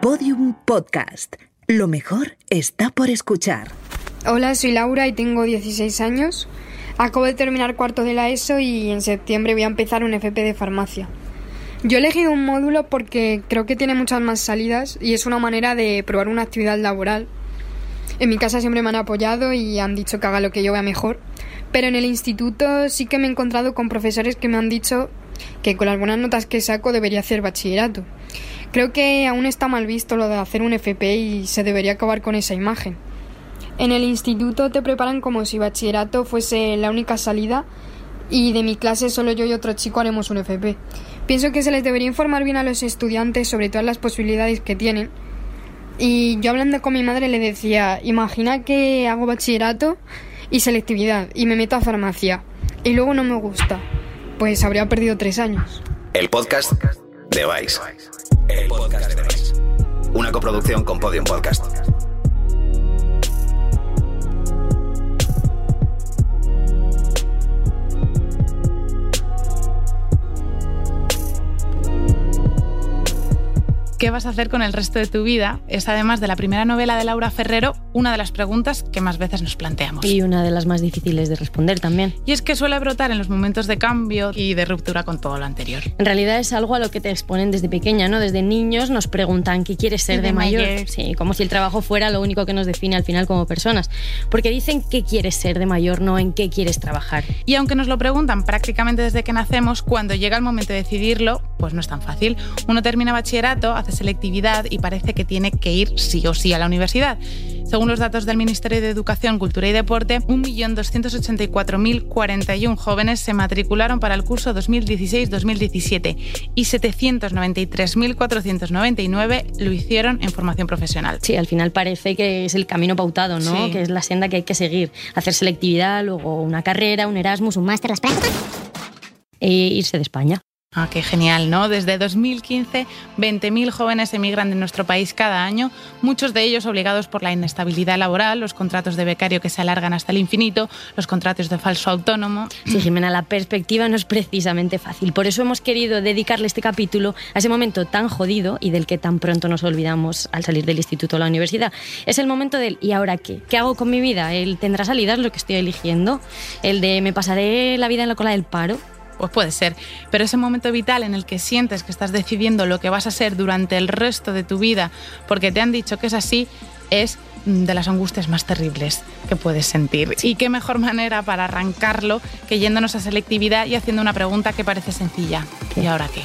Podium Podcast. Lo mejor está por escuchar. Hola, soy Laura y tengo 16 años. Acabo de terminar cuarto de la ESO y en septiembre voy a empezar un FP de farmacia. Yo he elegido un módulo porque creo que tiene muchas más salidas y es una manera de probar una actividad laboral. En mi casa siempre me han apoyado y han dicho que haga lo que yo vea mejor. Pero en el instituto sí que me he encontrado con profesores que me han dicho que con las buenas notas que saco debería hacer bachillerato. Creo que aún está mal visto lo de hacer un FP y se debería acabar con esa imagen. En el instituto te preparan como si bachillerato fuese la única salida y de mi clase solo yo y otro chico haremos un FP. Pienso que se les debería informar bien a los estudiantes sobre todas las posibilidades que tienen. Y yo hablando con mi madre le decía, imagina que hago bachillerato y selectividad y me meto a farmacia y luego no me gusta. Pues habría perdido 3 años. El podcast de Vice. El podcast de Vice. Una coproducción con Podium Podcast. ¿Qué vas a hacer con el resto de tu vida? Es, además de la primera novela de Laura Ferrero, una de las preguntas que más veces nos planteamos. Y una de las más difíciles de responder también. Y es que suele brotar en los momentos de cambio y de ruptura con todo lo anterior. En realidad es algo a lo que te exponen desde pequeña, ¿no? Desde niños nos preguntan ¿qué quieres ser de mayor? Sí, como si el trabajo fuera lo único que nos define al final como personas. Porque dicen qué quieres ser de mayor, no en qué quieres trabajar. Y aunque nos lo preguntan prácticamente desde que nacemos, cuando llega el momento de decidirlo, pues no es tan fácil. Uno termina bachillerato, hace selectividad y parece que tiene que ir sí o sí a la universidad. Según los datos del Ministerio de Educación, Cultura y Deporte, 1.284.041 jóvenes se matricularon para el curso 2016-2017 y 793.499 lo hicieron en formación profesional. Sí, al final parece que es el camino pautado, ¿no? Sí. Que es la senda que hay que seguir. Hacer selectividad, luego una carrera, un Erasmus, un máster, las prácticas e irse de España. Ah, qué genial, ¿no? Desde 2015, 20.000 jóvenes emigran de nuestro país cada año, muchos de ellos obligados por la inestabilidad laboral, los contratos de becario que se alargan hasta el infinito, los contratos de falso autónomo. Sí, Jimena, la perspectiva no es precisamente fácil. Por eso hemos querido dedicarle este capítulo a ese momento tan jodido y del que tan pronto nos olvidamos al salir del instituto o la universidad. Es el momento del ¿y ahora qué? ¿Qué hago con mi vida? ¿El tendrá salidas lo que estoy eligiendo? ¿El de me pasaré la vida en la cola del paro? Pues puede ser, pero ese momento vital en el que sientes que estás decidiendo lo que vas a ser durante el resto de tu vida porque te han dicho que es así, es de las angustias más terribles que puedes sentir. Sí. Y qué mejor manera para arrancarlo que yéndonos a selectividad y haciendo una pregunta que parece sencilla. ¿Qué? ¿Y ahora qué?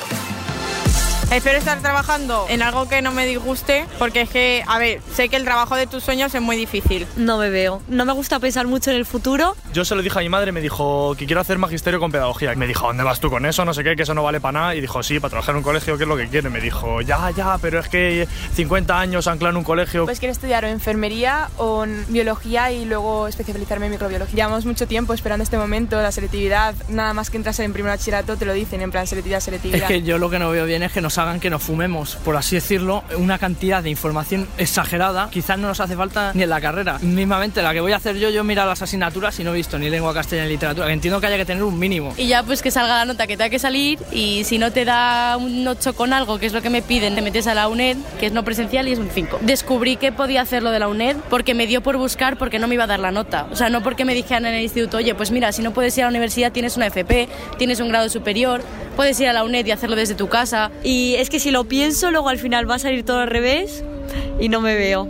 Espero estar trabajando en algo que no me disguste, porque es que, a ver, sé que el trabajo de tus sueños es muy difícil. No me veo. No me gusta pensar mucho en el futuro. Yo se lo dije a mi madre, me dijo que quiero hacer magisterio con pedagogía. Me dijo, ¿dónde vas tú con eso? No sé qué, que eso no vale para nada. Y dijo, sí, para trabajar en un colegio, ¿qué es lo que quiere? Me dijo, ya, pero es que 50 años anclar en un colegio. Pues quiero estudiar o enfermería o en biología y luego especializarme en microbiología. Llevamos mucho tiempo esperando este momento, la selectividad. Nada más que entras en primer bachillerato te lo dicen, en plan selectividad. Es que yo lo que no veo bien es que nos hagan que nos fumemos, por así decirlo, una cantidad de información exagerada. Quizás no nos hace falta ni en la carrera. Mismamente, la que voy a hacer yo miro las asignaturas y no he visto ni lengua castellana ni literatura, que entiendo que haya que tener un mínimo. Y ya pues que salga la nota que tenga que salir y si no te da un 8 con algo, que es lo que me piden, te metes a la UNED, que es no presencial y es un 5. Descubrí que podía hacerlo de la UNED porque me dio por buscar porque no me iba a dar la nota. O sea, no porque me dijeran en el instituto, oye, pues mira, si no puedes ir a la universidad tienes una FP, tienes un grado superior, puedes ir a la UNED y hacerlo desde tu casa. Y es que si lo pienso, luego al final va a salir todo al revés y no me veo.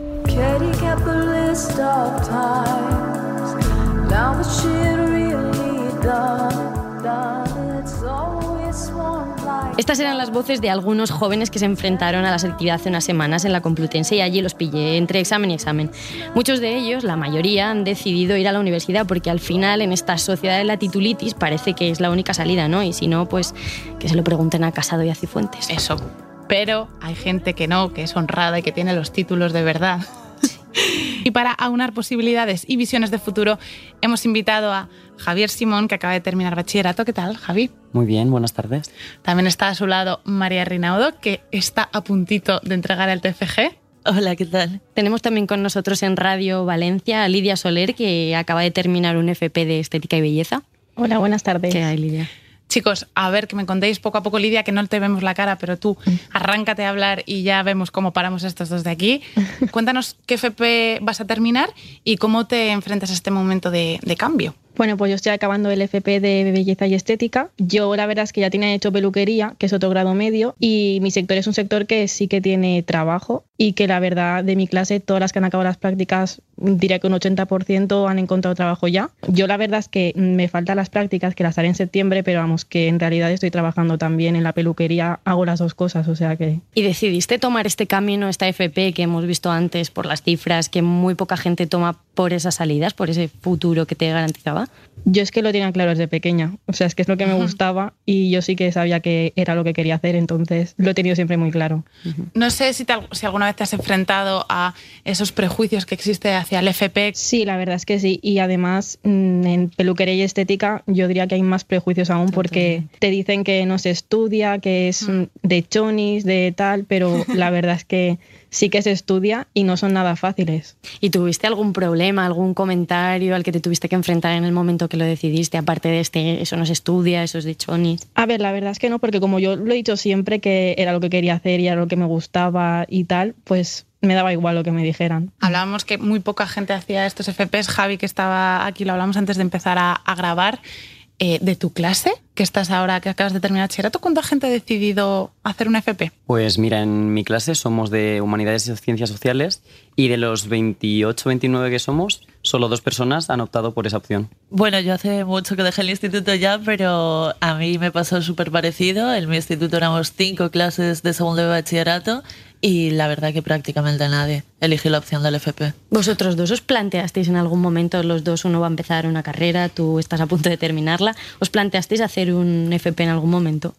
Estas eran las voces de algunos jóvenes que se enfrentaron a la selectividad hace unas semanas en la Complutense y allí los pillé entre examen y examen. Muchos de ellos, la mayoría, han decidido ir a la universidad porque al final en esta sociedad de la titulitis parece que es la única salida, ¿no? Y si no, pues que se lo pregunten a Casado y a Cifuentes. Eso. Pero hay gente que no, que es honrada y que tiene los títulos de verdad. Y para aunar posibilidades y visiones de futuro, hemos invitado a Javier Simón, que acaba de terminar bachillerato. ¿Qué tal, Javi? Muy bien, buenas tardes. También está a su lado María Rinaudo, que está a puntito de entregar el TFG. Hola, ¿qué tal? Tenemos también con nosotros en Radio Valencia a Lidia Soler, que acaba de terminar un FP de Estética y Belleza. Hola, buenas tardes. ¿Qué hay, Lidia? Chicos, a ver, que me contéis poco a poco, Lidia, que no te vemos la cara, pero tú arráncate a hablar y ya vemos cómo paramos estos dos de aquí. Cuéntanos qué FP vas a terminar y cómo te enfrentas a este momento de cambio. Bueno, pues yo estoy acabando el FP de Belleza y Estética. Yo la verdad es que ya tenía hecho peluquería, que es otro grado medio, y mi sector es un sector que sí que tiene trabajo y que la verdad de mi clase, todas las que han acabado las prácticas, diría que un 80% han encontrado trabajo ya. Yo la verdad es que me faltan las prácticas, que las haré en septiembre, pero vamos, que en realidad estoy trabajando también en la peluquería, hago las dos cosas, o sea que... ¿Y decidiste tomar este camino, esta FP que hemos visto antes por las cifras, que muy poca gente toma por esas salidas, por ese futuro que te garantizaba? Yo es que lo tenía claro desde pequeña, o sea, es que es lo que me gustaba y yo sí que sabía que era lo que quería hacer, entonces lo he tenido siempre muy claro. No sé si alguna vez te has enfrentado a esos prejuicios que existe hacia el FP. Sí, la verdad es que sí, y además en peluquería y estética yo diría que hay más prejuicios aún porque te dicen que no se estudia, que es de chonis, de tal, pero la verdad es que sí que se estudia y no son nada fáciles. ¿Y tuviste algún problema, algún comentario al que te tuviste que enfrentar en el momento que lo decidiste, aparte de eso no se estudia, eso es de chonis? A ver, la verdad es que no, porque como yo lo he dicho siempre que era lo que quería hacer y era lo que me gustaba y tal, pues me daba igual lo que me dijeran. Hablábamos que muy poca gente hacía estos FPs. Javi, que estaba aquí, lo hablamos antes de empezar a grabar. De tu clase, que estás ahora, que acabas de terminar bachillerato, ¿cuánta gente ha decidido hacer un FP? Pues mira, en mi clase somos de Humanidades y Ciencias Sociales y de los 28, 29 que somos, solo 2 personas han optado por esa opción. Bueno, yo hace mucho que dejé el instituto ya, pero a mí me pasó súper parecido. En mi instituto éramos 5 clases de segundo de bachillerato y la verdad que prácticamente nadie eligió la opción del FP. ¿Vosotros dos os planteasteis en algún momento, los dos, uno va a empezar una carrera, tú estás a punto de terminarla, os planteasteis hacer un FP en algún momento?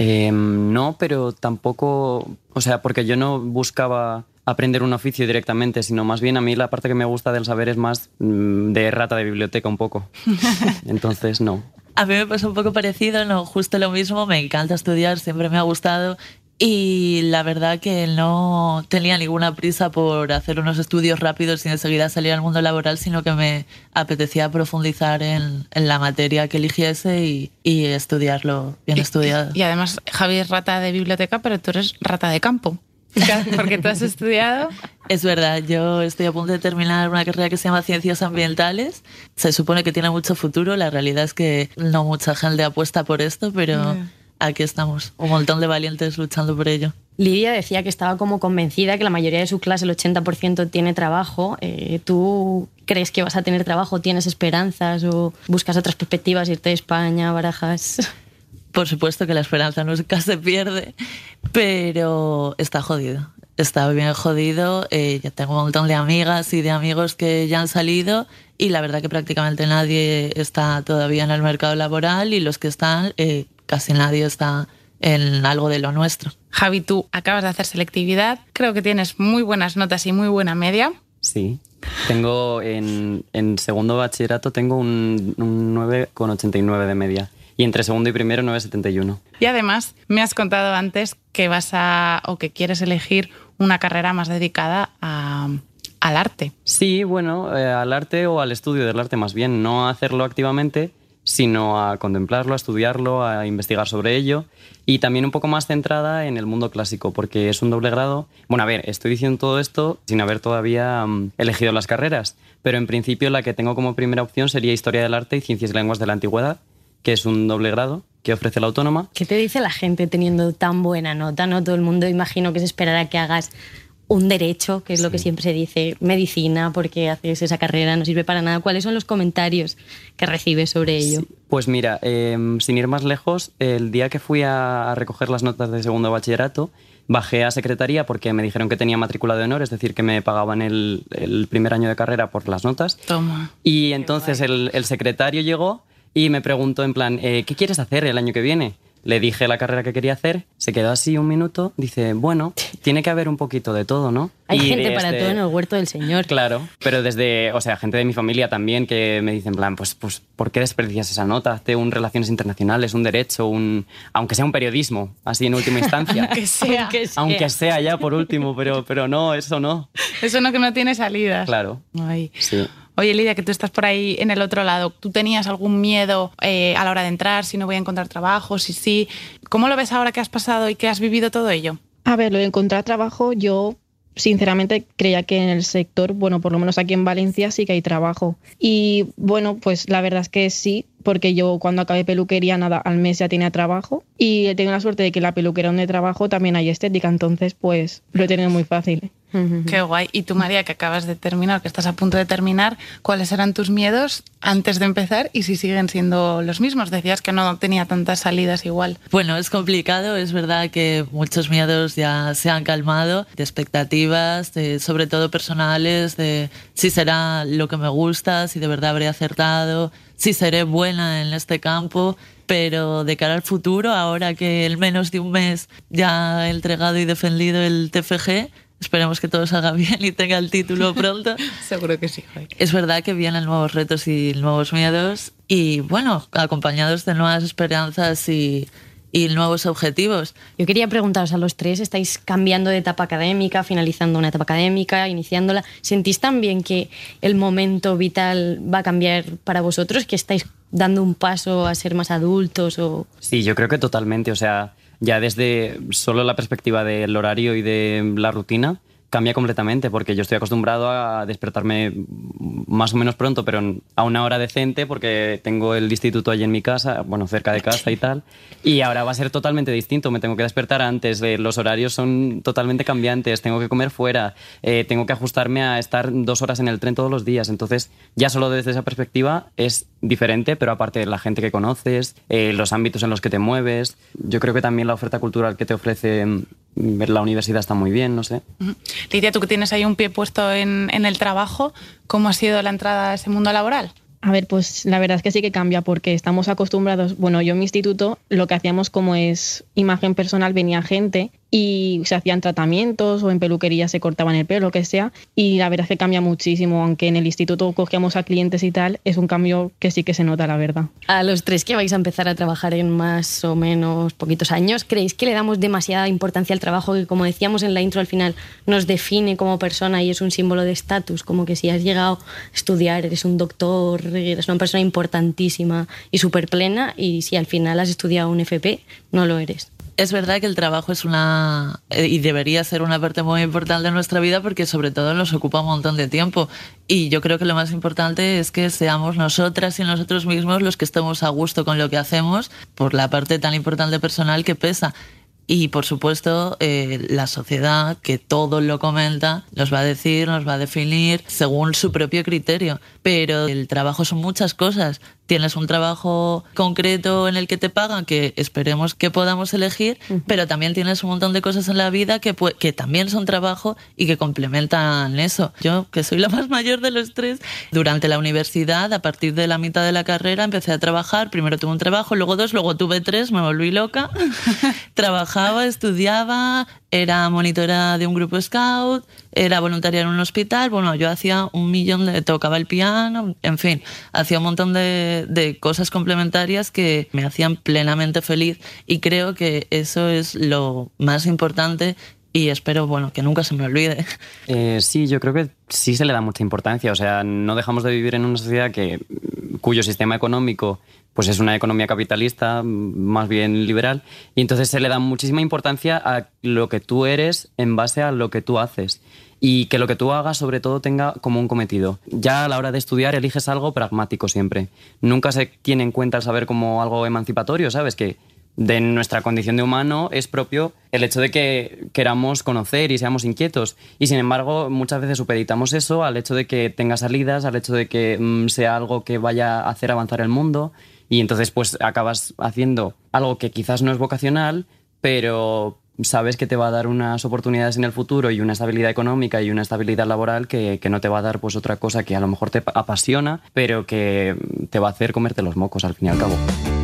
No, pero tampoco, o sea, porque yo no buscaba aprender un oficio directamente, sino más bien a mí la parte que me gusta del saber es más de rata de biblioteca un poco. Entonces, no. A mí me pasó un poco parecido, no, justo lo mismo, me encanta estudiar, siempre me ha gustado. Y la verdad que no tenía ninguna prisa por hacer unos estudios rápidos y enseguida salir al mundo laboral, sino que me apetecía profundizar en la materia que eligiese y estudiarlo bien estudiado. Y además, Javi es rata de biblioteca, pero tú eres rata de campo. Porque tú has estudiado... Es verdad, yo estoy a punto de terminar una carrera que se llama Ciencias Ambientales. Se supone que tiene mucho futuro, la realidad es que no mucha gente apuesta por esto, pero... Aquí estamos, un montón de valientes luchando por ello. Lidia decía que estaba como convencida que la mayoría de su clase, el 80%, tiene trabajo. ¿Tú crees que vas a tener trabajo? ¿Tienes esperanzas o buscas otras perspectivas, irte de España, barajas? Por supuesto que la esperanza nunca se pierde, pero está jodido. Está bien jodido. Ya tengo un montón de amigas y de amigos que ya han salido y la verdad que prácticamente nadie está todavía en el mercado laboral y los que están... casi nadie está en algo de lo nuestro. Javi, tú acabas de hacer selectividad, creo que tienes muy buenas notas y muy buena media. Sí, tengo en segundo bachillerato tengo un 9,89 de media y entre segundo y primero 9,71. Y además me has contado antes que que quieres elegir una carrera más dedicada al arte. Sí, bueno, al arte o al estudio del arte más bien, no a hacerlo activamente, sino a contemplarlo, a estudiarlo, a investigar sobre ello y también un poco más centrada en el mundo clásico, porque es un doble grado. Bueno, a ver, estoy diciendo todo esto sin haber todavía elegido las carreras, pero en principio la que tengo como primera opción sería Historia del Arte y Ciencias y Lenguas de la Antigüedad, que es un doble grado que ofrece la Autónoma. ¿Qué te dice la gente teniendo tan buena nota, no? Todo el mundo imagino que se esperará que hagas un derecho, que es lo que siempre se dice, medicina, porque haces esa carrera, no sirve para nada. ¿Cuáles son los comentarios que recibes sobre ello? Sí. Pues mira, sin ir más lejos, el día que fui a recoger las notas de segundo bachillerato, bajé a secretaría porque me dijeron que tenía matrícula de honor, es decir, que me pagaban el primer año de carrera por las notas. Toma. Y entonces el secretario llegó y me preguntó en plan, ¿qué quieres hacer el año que viene? Le dije la carrera que quería hacer, se quedó así un minuto, dice, bueno, tiene que haber un poquito de todo, ¿no? Hay gente para todo en el huerto del Señor. Claro, pero gente de mi familia también que me dicen, en plan, pues ¿por qué desperdicias esa nota? Hazte un Relaciones Internacionales, un Derecho, aunque sea un periodismo, así en última instancia. Aunque sea ya por último, pero no, eso no. Eso no, que no tiene salidas. Claro. Ay. Sí. Oye, Lidia, que tú estás por ahí en el otro lado, ¿tú tenías algún miedo a la hora de entrar, si no voy a encontrar trabajo, si sí? ¿Cómo lo ves ahora que has pasado y que has vivido todo ello? A ver, lo de encontrar trabajo, yo sinceramente creía que en el sector, bueno, por lo menos aquí en Valencia sí que hay trabajo. Y bueno, pues la verdad es que sí, porque yo cuando acabé peluquería, nada, al mes ya tenía trabajo. Y he tenido la suerte de que en la peluquería donde trabajo también hay estética, entonces pues lo he tenido muy fácil. Qué guay. Y tú, María, que acabas de terminar, que estás a punto de terminar, ¿cuáles eran tus miedos antes de empezar y si siguen siendo los mismos? Decías que no tenía tantas salidas igual. Bueno, es complicado, es verdad que muchos miedos ya se han calmado, de expectativas, sobre todo personales, de si será lo que me gusta, si de verdad habré acertado, si seré buena en este campo. Pero de cara al futuro, ahora que en menos de un mes ya he entregado y defendido el TFG, esperemos que todo salga bien y tenga el título pronto. Seguro que sí. Es verdad que vienen nuevos retos y nuevos miedos y, bueno, acompañados de nuevas esperanzas y nuevos objetivos. Yo quería preguntaros a los tres, estáis cambiando de etapa académica, finalizando una etapa académica, iniciándola. ¿Sentís también que el momento vital va a cambiar para vosotros, que estáis dando un paso a ser más adultos? O... Sí, yo creo que totalmente. O sea, ya desde solo la perspectiva del horario y de la rutina cambia completamente, porque yo estoy acostumbrado a despertarme más o menos pronto, pero a una hora decente, porque tengo el instituto allí en mi casa, bueno, cerca de casa y tal, y ahora va a ser totalmente distinto, me tengo que despertar antes, los horarios son totalmente cambiantes, tengo que comer fuera, tengo que ajustarme a estar 2 horas en el tren todos los días, entonces ya solo desde esa perspectiva es diferente, pero aparte de la gente que conoces, los ámbitos en los que te mueves, yo creo que también la oferta cultural que te ofrece la universidad está muy bien, no sé. Lidia, tú que tienes ahí un pie puesto en el trabajo, ¿cómo ha sido la entrada a ese mundo laboral? A ver, pues la verdad es que sí que cambia porque estamos acostumbrados, bueno, yo en mi instituto lo que hacíamos como es imagen personal, venía gente y se hacían tratamientos o en peluquería se cortaban el pelo, lo que sea, y la verdad es que cambia muchísimo, aunque en el instituto cogíamos a clientes y tal, es un cambio que sí que se nota, la verdad. A los tres que vais a empezar a trabajar en más o menos poquitos años, ¿creéis que le damos demasiada importancia al trabajo que, como decíamos en la intro, al final nos define como persona y es un símbolo de estatus, como que si has llegado a estudiar, eres un doctor, eres una persona importantísima y súper plena, y si al final has estudiado un FP, no lo eres? Es verdad que el trabajo es y debería ser una parte muy importante de nuestra vida porque sobre todo nos ocupa un montón de tiempo y yo creo que lo más importante es que seamos nosotras y nosotros mismos los que estemos a gusto con lo que hacemos por la parte tan importante personal que pesa. Y, por supuesto, la sociedad, que todo lo comenta, nos va a decir, nos va a definir según su propio criterio. Pero el trabajo son muchas cosas. Tienes un trabajo concreto en el que te pagan, que esperemos que podamos elegir, pero también tienes un montón de cosas en la vida que también son trabajo y que complementan eso. Yo, que soy la más mayor de los tres, durante la universidad, a partir de la mitad de la carrera, empecé a trabajar. Primero tuve un trabajo, luego 2, luego tuve 3, me volví loca. Trabajaba, estudiaba, era monitora de un grupo scout, era voluntaria en un hospital, bueno, yo hacía tocaba el piano, en fin, hacía un montón de cosas complementarias que me hacían plenamente feliz y creo que eso es lo más importante y espero, bueno, que nunca se me olvide. Sí, yo creo que sí se le da mucha importancia, o sea, no dejamos de vivir en una sociedad cuyo sistema económico pues es una economía capitalista, más bien liberal, y entonces se le da muchísima importancia a lo que tú eres en base a lo que tú haces. Y que lo que tú hagas, sobre todo, tenga como un cometido. Ya a la hora de estudiar eliges algo pragmático siempre. Nunca se tiene en cuenta el saber como algo emancipatorio, ¿sabes? Que de nuestra condición de humano es propio el hecho de que queramos conocer y seamos inquietos. Y sin embargo, muchas veces supeditamos eso al hecho de que tenga salidas, al hecho de que sea algo que vaya a hacer avanzar el mundo. Y entonces pues acabas haciendo algo que quizás no es vocacional, pero sabes que te va a dar unas oportunidades en el futuro y una estabilidad económica y una estabilidad laboral que no te va a dar pues otra cosa que a lo mejor te apasiona, pero que te va a hacer comerte los mocos al fin y al cabo.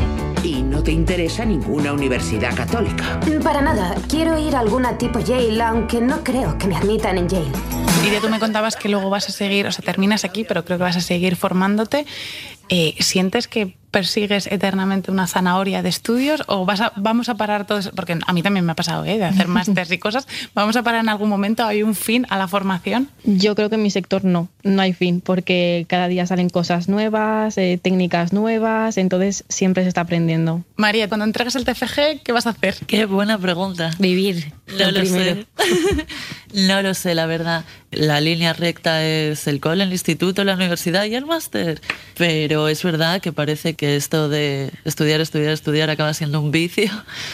¿Y no te interesa ninguna universidad católica? Para nada. Quiero ir a alguna tipo Yale, aunque no creo que me admitan en Yale. Iria, tú me contabas que luego vas a seguir, o sea, terminas aquí, pero creo que vas a seguir formándote. ¿Sientes que persigues eternamente una zanahoria de estudios o vamos a parar todo eso? Porque a mí también me ha pasado, de hacer másters y cosas. ¿Vamos a parar en algún momento? ¿Hay un fin a la formación? Yo creo que en mi sector no hay fin, porque cada día salen cosas nuevas, técnicas nuevas, entonces siempre se está aprendiendo. María, cuando entregas el TFG, ¿qué vas a hacer? Qué buena pregunta. Vivir. No lo sé. No lo sé, la verdad. La línea recta es el cole, el instituto, la universidad y el máster. Pero es verdad que parece que esto de estudiar acaba siendo un vicio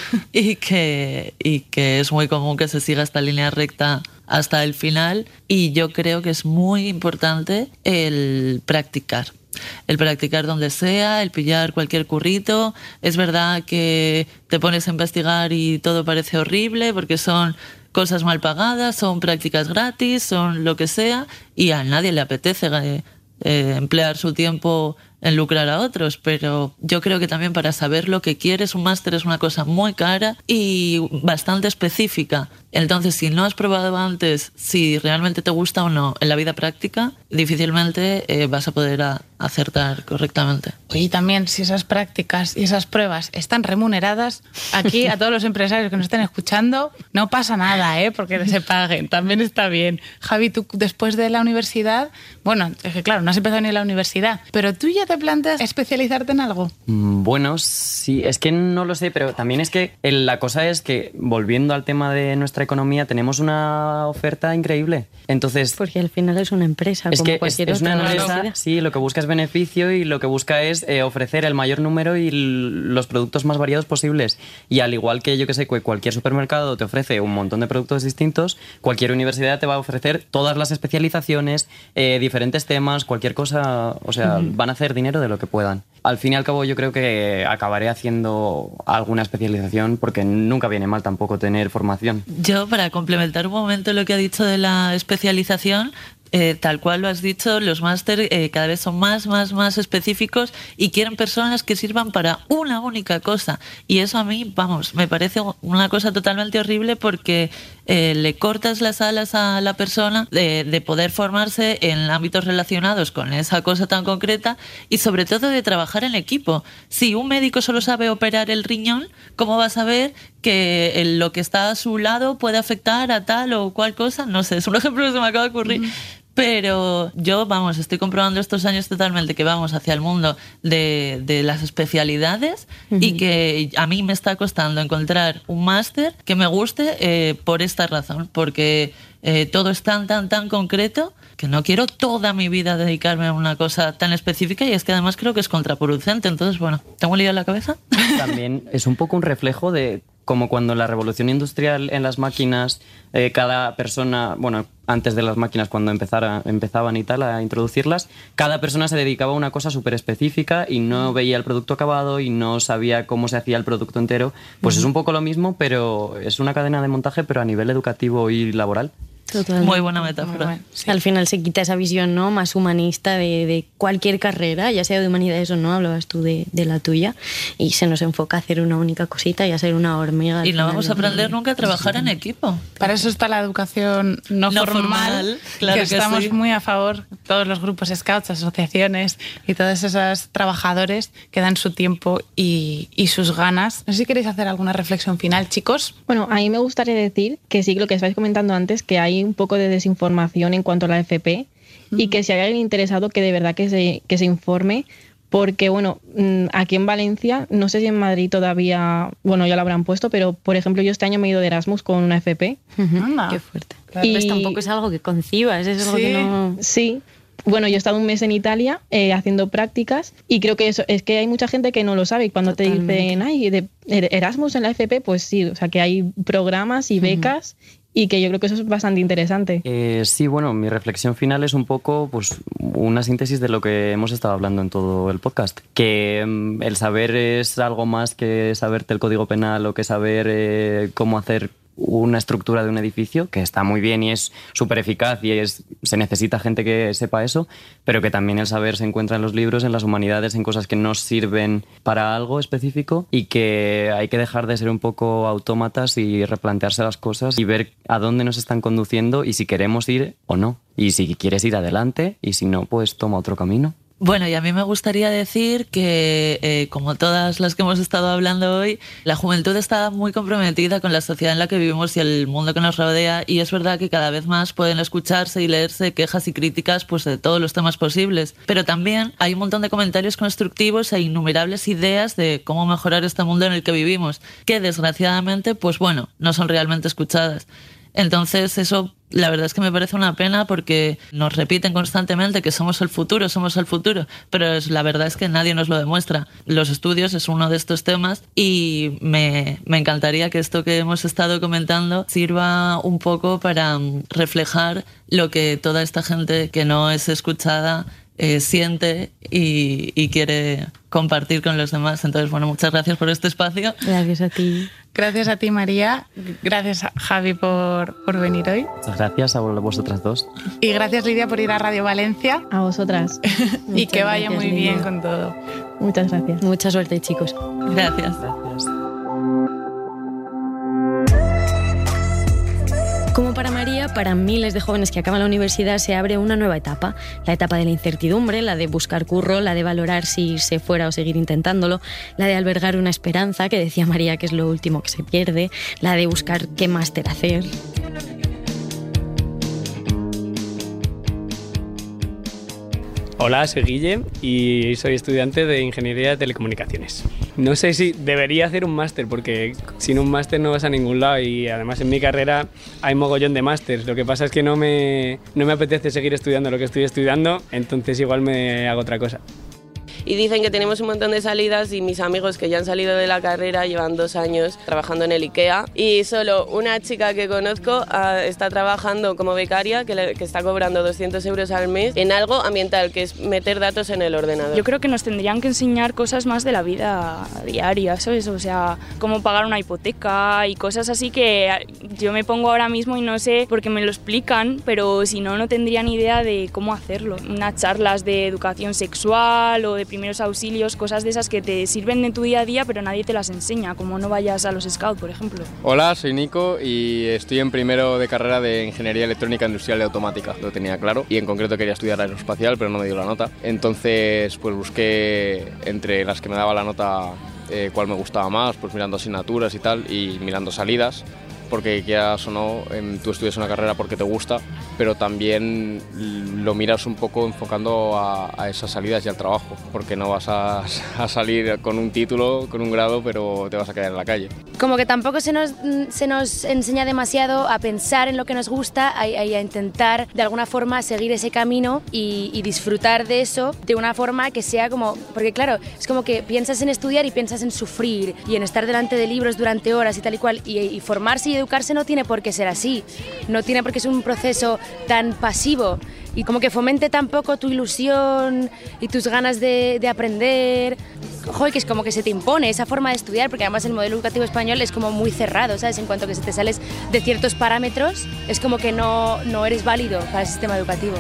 y que es muy común que se siga esta línea recta hasta el final. Y yo creo que es muy importante el practicar. El practicar donde sea, el pillar cualquier currito. Es verdad que te pones a investigar y todo parece horrible porque son cosas mal pagadas, son prácticas gratis, son lo que sea, y a nadie le apetece emplear su tiempo en lucrar a otros, pero yo creo que también para saber lo que quieres, un máster es una cosa muy cara y bastante específica. Entonces, si no has probado antes si realmente te gusta o no en la vida práctica, difícilmente vas a poder acertar correctamente. Y también, si esas prácticas y esas pruebas están remuneradas, aquí a todos los empresarios que nos estén escuchando, no pasa nada, porque se paguen, también está bien. Javi, tú después de la universidad, bueno, es que claro, no has empezado ni en la universidad, pero tú ya te planteas especializarte en algo. Bueno, sí, es que no lo sé, pero también es que la cosa es que, volviendo al tema de nuestra economía, tenemos una oferta increíble. Entonces, porque al final es una empresa, es como que cualquier es otra. una empresa, sí, lo que busca es beneficio y lo que busca es ofrecer el mayor número y los productos más variados posibles. Y al igual que, yo que sé, cualquier supermercado te ofrece un montón de productos distintos, cualquier universidad te va a ofrecer todas las especializaciones, diferentes temas, cualquier cosa, o sea, van a hacer dinero de lo que puedan. Al fin y al cabo, yo creo que acabaré haciendo alguna especialización porque nunca viene mal tampoco tener formación. Yo, para complementar un momento lo que ha dicho de la especialización, tal cual lo has dicho, los máster cada vez son más específicos y quieren personas que sirvan para una única cosa. Y eso a mí, me parece una cosa totalmente horrible porque le cortas las alas a la persona de poder formarse en ámbitos relacionados con esa cosa tan concreta y sobre todo de trabajar en equipo. Si un médico solo sabe operar el riñón, ¿cómo va a saber que lo que está a su lado puede afectar a tal o cual cosa? No sé, es un ejemplo que se me acaba de ocurrir. Pero yo, estoy comprobando estos años totalmente que vamos hacia el mundo de las especialidades y que a mí me está costando encontrar un máster que me guste por esta razón, porque todo es tan concreto que no quiero toda mi vida dedicarme a una cosa tan específica y es que además creo que es contraproducente. Entonces, ¿tengo un lío en la cabeza? También es un poco un reflejo de como cuando en la revolución industrial en las máquinas, cada persona, antes de las máquinas cuando empezaban y tal a introducirlas, cada persona se dedicaba a una cosa súper específica y no veía el producto acabado y no sabía cómo se hacía el producto entero. Pues es un poco lo mismo, pero es una cadena de montaje, pero a nivel educativo y laboral. Totalmente. Muy buena metáfora. Bueno, sí. Al final se quita esa visión, ¿no?, más humanista de cualquier carrera, ya sea de humanidades o no, hablabas tú de la tuya, y se nos enfoca a hacer una única cosita y a ser una hormiga. Y no vamos a aprender nunca a trabajar en equipo. Para eso está la educación no formal, claro que estamos sí. muy a favor, todos los grupos scouts, asociaciones y todos esos trabajadores que dan su tiempo y sus ganas. No sé si queréis hacer alguna reflexión final, chicos. Bueno, a mí me gustaría decir que sí, lo que estáis comentando antes, que hay un poco de desinformación en cuanto a la FP y que si hay alguien interesado que de verdad que se informe, porque aquí en Valencia, no sé si en Madrid todavía, ya lo habrán puesto, pero por ejemplo yo este año me he ido de Erasmus con una FP. Qué fuerte. Claro, y pues tampoco es algo que concibas, es algo que no... Sí. Yo he estado un mes en Italia haciendo prácticas y creo que eso es que hay mucha gente que no lo sabe. Cuando Totalmente. Te dicen, ay, de Erasmus en la FP, pues sí, o sea que hay programas y becas y que yo creo que eso es bastante interesante. Sí, mi reflexión final es un poco una síntesis de lo que hemos estado hablando en todo el podcast. Que el saber es algo más que saberte el código penal o que saber cómo hacer una estructura de un edificio, que está muy bien y es súper eficaz y se necesita gente que sepa eso, pero que también el saber se encuentra en los libros, en las humanidades, en cosas que no sirven para algo específico y que hay que dejar de ser un poco autómatas y replantearse las cosas y ver a dónde nos están conduciendo y si queremos ir o no. Y si quieres ir adelante y si no, pues toma otro camino. Bueno, y a mí me gustaría decir que, como todas las que hemos estado hablando hoy, la juventud está muy comprometida con la sociedad en la que vivimos y el mundo que nos rodea, y es verdad que cada vez más pueden escucharse y leerse quejas y críticas pues, de todos los temas posibles. Pero también hay un montón de comentarios constructivos e innumerables ideas de cómo mejorar este mundo en el que vivimos, que desgraciadamente, pues bueno, no son realmente escuchadas. Entonces eso, la verdad es que me parece una pena porque nos repiten constantemente que somos el futuro, pero la verdad es que nadie nos lo demuestra. Los estudios es uno de estos temas y me encantaría que esto que hemos estado comentando sirva un poco para reflejar lo que toda esta gente que no es escuchada siente y quiere compartir con los demás. Entonces, bueno, muchas gracias por este espacio. Gracias a ti. Gracias a ti, María. Gracias, Javi, por venir hoy. Muchas gracias a vosotras dos. Y gracias, Lidia, por ir a Radio Valencia. A vosotras. Y que vaya muy Lidia. bien con todo. Muchas gracias. Mucha suerte, chicos. Gracias. Como para María, para miles de jóvenes que acaban la universidad se abre una nueva etapa. La etapa de la incertidumbre, la de buscar curro, la de valorar si irse fuera o seguir intentándolo, la de albergar una esperanza, que decía María que es lo último que se pierde, la de buscar qué máster hacer. Hola, soy Guille y soy estudiante de Ingeniería de Telecomunicaciones. No sé si debería hacer un máster porque sin un máster no vas a ningún lado y además en mi carrera hay mogollón de másters. Lo que pasa es que no me apetece seguir estudiando lo que estoy estudiando, entonces igual me hago otra cosa. Y dicen que tenemos un montón de salidas y mis amigos que ya han salido de la carrera llevan 2 años trabajando en el IKEA y solo una chica que conozco está trabajando como becaria que está cobrando 200 euros al mes en algo ambiental, que es meter datos en el ordenador. Yo creo que nos tendrían que enseñar cosas más de la vida diaria, ¿sabes? O sea, cómo pagar una hipoteca y cosas así que yo me pongo ahora mismo y no sé porque me lo explican, pero si no, no tendría ni idea de cómo hacerlo. Unas charlas de educación sexual o de primeros auxilios, cosas de esas que te sirven en tu día a día pero nadie te las enseña, como no vayas a los Scouts, por ejemplo. Hola, soy Nico y estoy en primero de carrera de Ingeniería Electrónica Industrial y Automática, lo tenía claro, y en concreto quería estudiar aeroespacial pero no me dio la nota, entonces pues busqué entre las que me daba la nota cuál me gustaba más, pues mirando asignaturas y tal y mirando salidas, porque quieras o no, tú estudias una carrera porque te gusta, pero también lo miras un poco enfocando a esas salidas y al trabajo, porque no vas a salir con un título, con un grado, pero te vas a quedar en la calle. Como que tampoco se nos enseña demasiado a pensar en lo que nos gusta, a intentar de alguna forma seguir ese camino y disfrutar de eso de una forma que sea como... Porque claro, es como que piensas en estudiar y piensas en sufrir y en estar delante de libros durante horas y tal y cual, y formarse y educarse no tiene por qué ser así, no tiene por qué ser un proceso tan pasivo y como que fomente tampoco tu ilusión y tus ganas de aprender. Joder, que es como que se te impone esa forma de estudiar, porque además el modelo educativo español es como muy cerrado, ¿sabes? En cuanto que si te sales de ciertos parámetros es como que no eres válido para el sistema educativo.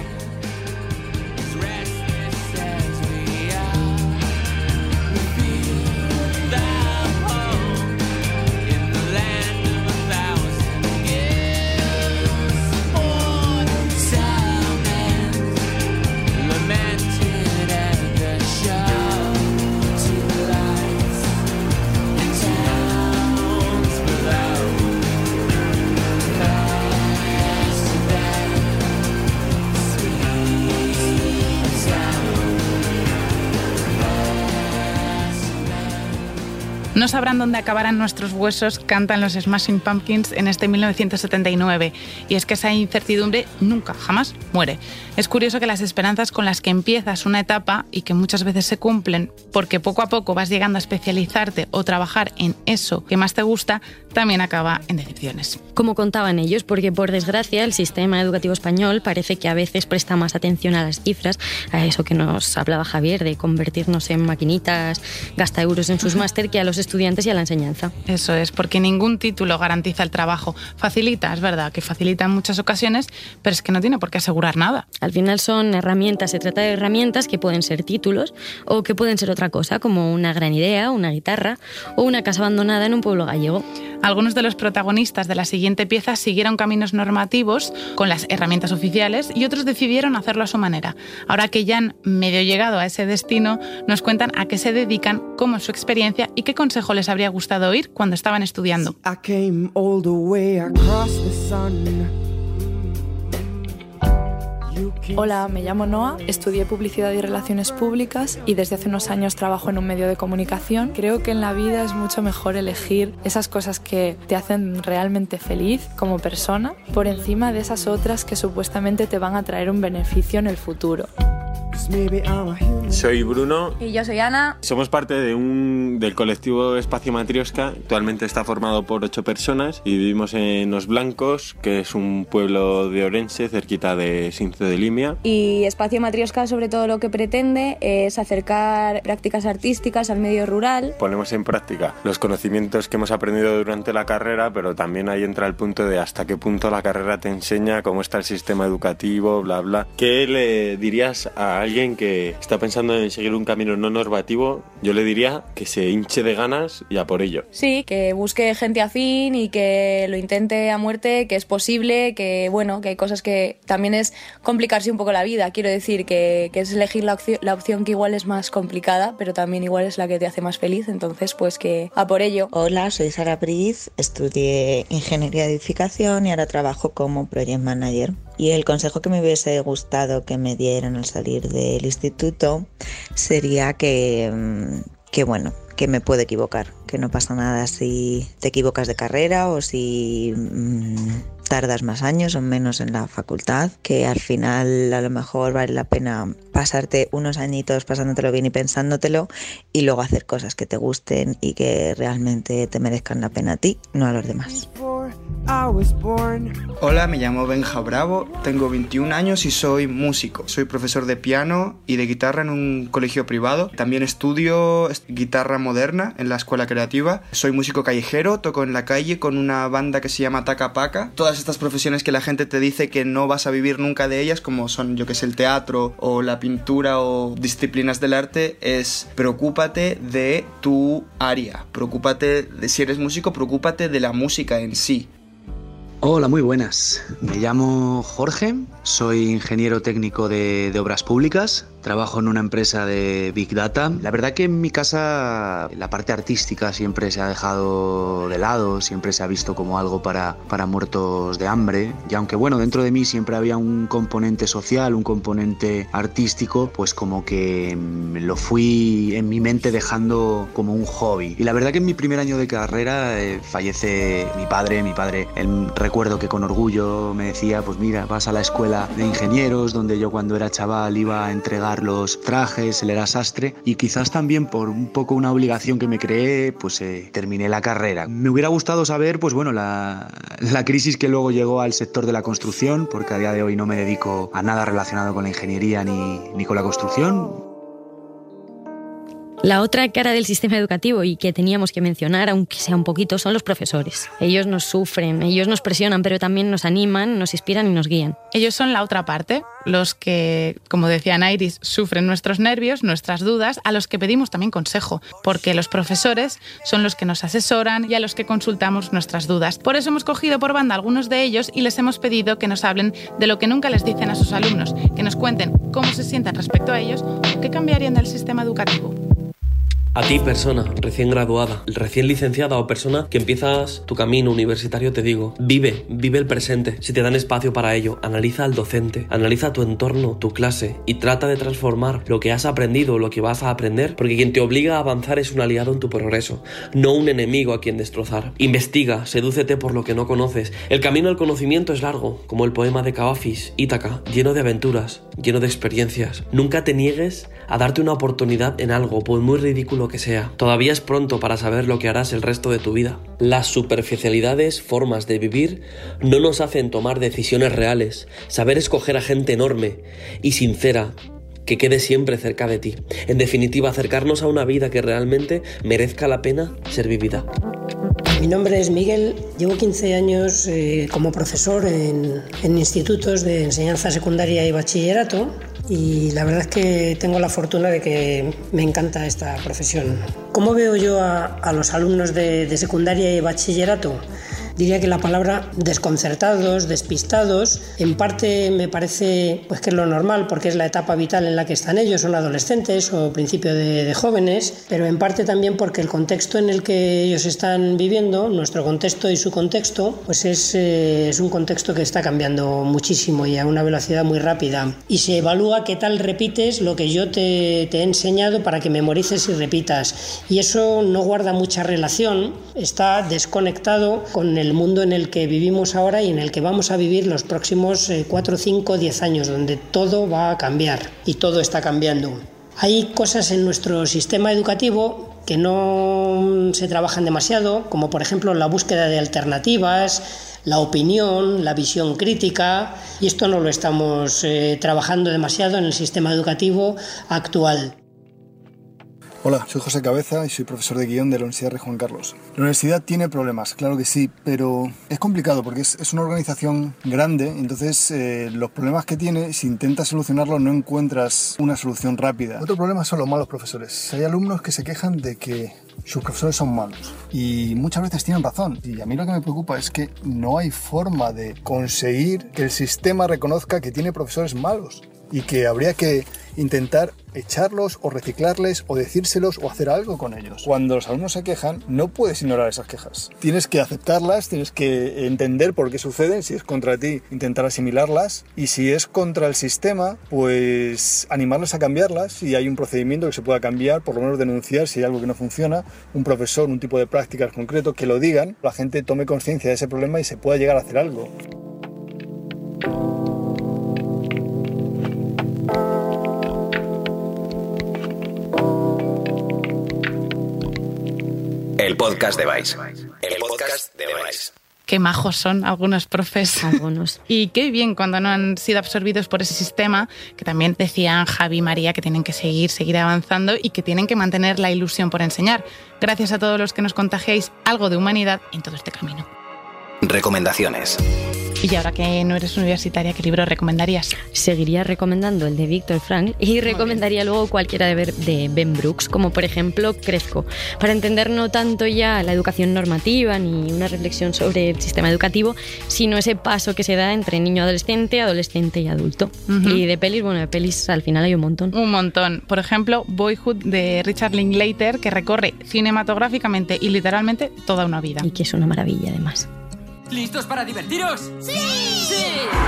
No sabrán dónde acabarán nuestros huesos, cantan los Smashing Pumpkins en este 1979. Y es que esa incertidumbre nunca, jamás muere. Es curioso que las esperanzas con las que empiezas una etapa y que muchas veces se cumplen porque poco a poco vas llegando a especializarte o trabajar en eso que más te gusta, también acaba en decepciones. Como contaban ellos, porque por desgracia el sistema educativo español parece que a veces presta más atención a las cifras, a eso que nos hablaba Javier de convertirnos en maquinitas, gasta euros en sus máster, que a los estudiantes y a la enseñanza. Eso es, porque ningún título garantiza el trabajo. Facilita, es verdad que facilita en muchas ocasiones, pero es que no tiene por qué asegurar nada. Al final son herramientas, se trata de herramientas que pueden ser títulos o que pueden ser otra cosa, como una gran idea, una guitarra o una casa abandonada en un pueblo gallego. Algunos de los protagonistas de la siguiente pieza siguieron caminos normativos con las herramientas oficiales y otros decidieron hacerlo a su manera. Ahora que ya han medio llegado a ese destino, nos cuentan a qué se dedican, cómo es su experiencia y qué consejo les habría gustado oír cuando estaban estudiando. Hola, me llamo Noa, estudié Publicidad y Relaciones Públicas y desde hace unos años trabajo en un medio de comunicación. Creo que en la vida es mucho mejor elegir esas cosas que te hacen realmente feliz como persona por encima de esas otras que supuestamente te van a traer un beneficio en el futuro. Soy Bruno. Y yo soy Ana. Somos parte del colectivo Espacio Matrioska. Actualmente está formado por 8 personas y vivimos en Os Blancos, que es un pueblo de Orense, cerquita de Sinzo de Limia. Y Espacio Matrioska sobre todo lo que pretende es acercar prácticas artísticas al medio rural. Ponemos en práctica los conocimientos que hemos aprendido durante la carrera, pero también ahí entra el punto de hasta qué punto la carrera te enseña, cómo está el sistema educativo, bla, bla. ¿Qué le dirías a alguien que está pensando en seguir un camino no normativo? Yo le diría que se hinche de ganas y a por ello. Sí, que busque gente afín y que lo intente a muerte, que es posible, que bueno, que hay cosas que también es complicarse un poco la vida. Quiero decir que es elegir la opción que igual es más complicada, pero también igual es la que te hace más feliz, entonces pues que a por ello. Hola, soy Sara Briz, estudié Ingeniería de Edificación y ahora trabajo como Project Manager. Y el consejo que me hubiese gustado que me dieran al salir del instituto sería que me puedo equivocar, que no pasa nada si te equivocas de carrera o si tardas más años o menos en la facultad, que al final a lo mejor vale la pena pasarte unos añitos pasándotelo bien y pensándotelo y luego hacer cosas que te gusten y que realmente te merezcan la pena a ti, no a los demás. Hola, me llamo Benja Bravo, tengo 21 años y soy músico. Soy profesor de piano y de guitarra en un colegio privado. También estudio guitarra moderna en la escuela creativa. Soy músico callejero, toco en la calle con una banda que se llama Taca Paca. Todas estas profesiones que la gente te dice que no vas a vivir nunca de ellas, como son, yo que sé, el teatro o la pintura o disciplinas del arte, es preocúpate de tu área. Preocúpate de, si eres músico, preocúpate de la música en sí. Hola, muy buenas. Me llamo Jorge, soy ingeniero técnico de obras públicas, trabajo en una empresa de Big Data. La verdad que en mi casa la parte artística siempre se ha dejado de lado, siempre se ha visto como algo para muertos de hambre. Y aunque bueno, dentro de mí siempre había un componente social, un componente artístico, pues como que lo fui en mi mente dejando como un hobby. Y la verdad que en mi primer año de carrera fallece mi padre. Recuerdo que con orgullo me decía, pues mira, vas a la escuela de ingenieros, donde yo cuando era chaval iba a entregar los trajes, él era sastre, y quizás también por un poco una obligación que me creé, pues terminé la carrera. Me hubiera gustado saber, pues bueno, la crisis que luego llegó al sector de la construcción, porque a día de hoy no me dedico a nada relacionado con la ingeniería ni con la construcción. La otra cara del sistema educativo y que teníamos que mencionar, aunque sea un poquito, son los profesores. Ellos nos sufren, ellos nos presionan, pero también nos animan, nos inspiran y nos guían. Ellos son la otra parte, los que, como decía Nairis, sufren nuestros nervios, nuestras dudas, a los que pedimos también consejo, porque los profesores son los que nos asesoran y a los que consultamos nuestras dudas. Por eso hemos cogido por banda a algunos de ellos y les hemos pedido que nos hablen de lo que nunca les dicen a sus alumnos, que nos cuenten cómo se sienten respecto a ellos o qué cambiarían del sistema educativo. A ti, persona recién graduada, recién licenciada o persona que empiezas tu camino universitario, te digo, vive el presente. Si te dan espacio para ello, analiza al docente, analiza tu entorno, tu clase y trata de transformar lo que has aprendido o lo que vas a aprender, porque quien te obliga a avanzar es un aliado en tu progreso, no un enemigo a quien destrozar. Investiga, sedúcete por lo que no conoces. El camino al conocimiento es largo, como el poema de Kawafis, Ítaca, lleno de aventuras, lleno de experiencias. Nunca te niegues a darte una oportunidad en algo, por muy ridículo que sea. Todavía es pronto para saber lo que harás el resto de tu vida. Las superficialidades, formas de vivir, no nos hacen tomar decisiones reales, saber escoger a gente enorme y sincera que quede siempre cerca de ti. En definitiva, acercarnos a una vida que realmente merezca la pena ser vivida. Mi nombre es Miguel, llevo 15 años como profesor en institutos de enseñanza secundaria y bachillerato, y la verdad es que tengo la fortuna de que me encanta esta profesión. ¿Cómo veo yo a los alumnos de secundaria y bachillerato? Diría que la palabra desconcertados, despistados, en parte me parece pues que es lo normal porque es la etapa vital en la que están ellos, son adolescentes o principio de jóvenes, pero en parte también porque el contexto en el que ellos están viviendo, nuestro contexto y su contexto, pues es un contexto que está cambiando muchísimo y a una velocidad muy rápida. Y se evalúa qué tal repites lo que yo te he enseñado para que memorices y repitas. Y eso no guarda mucha relación, está desconectado con el mundo en el que vivimos ahora y en el que vamos a vivir los próximos 4, 5, 10 años, donde todo va a cambiar y todo está cambiando. Hay cosas en nuestro sistema educativo que no se trabajan demasiado, como por ejemplo la búsqueda de alternativas, la opinión, la visión crítica, y esto no lo estamos trabajando demasiado en el sistema educativo actual. Hola, soy José Cabeza y soy profesor de guión de la Universidad Rey Juan Carlos. La universidad tiene problemas, claro que sí, pero es complicado porque es una organización grande, entonces los problemas que tiene, si intentas solucionarlos no encuentras una solución rápida. Otro problema son los malos profesores. Hay alumnos que se quejan de que sus profesores son malos y muchas veces tienen razón. Y a mí lo que me preocupa es que no hay forma de conseguir que el sistema reconozca que tiene profesores malos y que habría que intentar echarlos o reciclarles o decírselos o hacer algo con ellos. Cuando los alumnos se quejan, no puedes ignorar esas quejas. Tienes que aceptarlas, tienes que entender por qué suceden. Si es contra ti, intentar asimilarlas, y si es contra el sistema, pues animarlos a cambiarlas. Si hay un procedimiento que se pueda cambiar, por lo menos denunciar si hay algo que no funciona, un profesor, un tipo de prácticas concreto, que lo digan, la gente tome conciencia de ese problema y se pueda llegar a hacer algo. El podcast de Vice. El podcast de Vice. Qué majos son algunos profes. Algunos. Y qué bien cuando no han sido absorbidos por ese sistema, que también decían Javi y María que tienen que seguir avanzando y que tienen que mantener la ilusión por enseñar. Gracias a todos los que nos contagiáis algo de humanidad en todo este camino. Recomendaciones. Y ahora que no eres universitaria, ¿qué libro recomendarías? Seguiría recomendando el de Víctor Frank y recomendaría luego cualquiera de Ben Brooks, como por ejemplo Crezco, para entender no tanto ya la educación normativa ni una reflexión sobre el sistema educativo, sino ese paso que se da entre niño adolescente, adolescente y adulto. Uh-huh. Y de pelis al final hay un montón. Un montón. Por ejemplo, Boyhood de Richard Linklater, que recorre cinematográficamente y literalmente toda una vida. Y que es una maravilla además. ¿Listos para divertiros? ¡Sí! ¡Sí!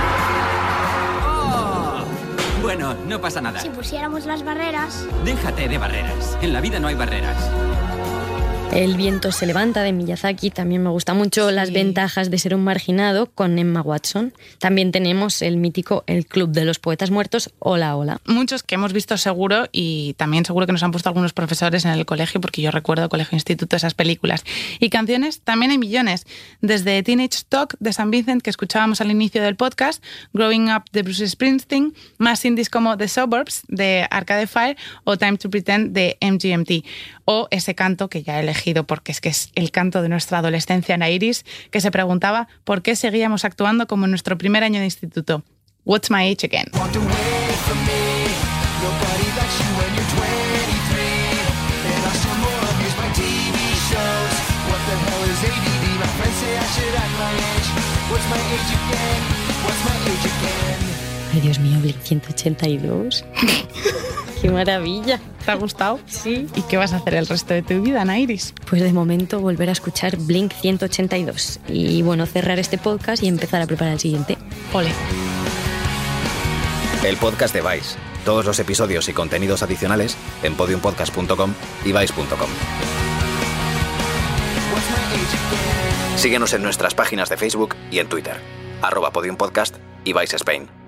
Oh. Bueno, no pasa nada. Si pusiéramos las barreras... Déjate de barreras. En la vida no hay barreras. El viento se levanta de Miyazaki, también me gusta mucho. Las ventajas de ser un marginado, con Emma Watson. También tenemos el mítico El Club de los Poetas Muertos, Hola, Hola. Muchos que hemos visto seguro, y también seguro que nos han puesto algunos profesores en el colegio, porque yo recuerdo colegio-instituto esas películas. Y canciones también hay millones, desde Teenage Talk de St. Vincent, que escuchábamos al inicio del podcast, Growing Up de Bruce Springsteen, más indies como The Suburbs de Arcade Fire o Time to Pretend de MGMT, o ese canto que ya he elegido porque es que es el canto de nuestra adolescencia en Iris, que se preguntaba por qué seguíamos actuando como en nuestro primer año de instituto. What's my age again? Ay, Dios mío, Blink 182. ¡Qué maravilla! ¿Te ha gustado? Sí. ¿Y qué vas a hacer el resto de tu vida, Nairis? Pues de momento volver a escuchar Blink 182 y bueno, cerrar este podcast y empezar a preparar el siguiente. ¡Ole! El podcast de Vice. Todos los episodios y contenidos adicionales en podiumpodcast.com y vice.com. Síguenos en nuestras páginas de Facebook y en Twitter, @podiumpodcast y Vice Spain.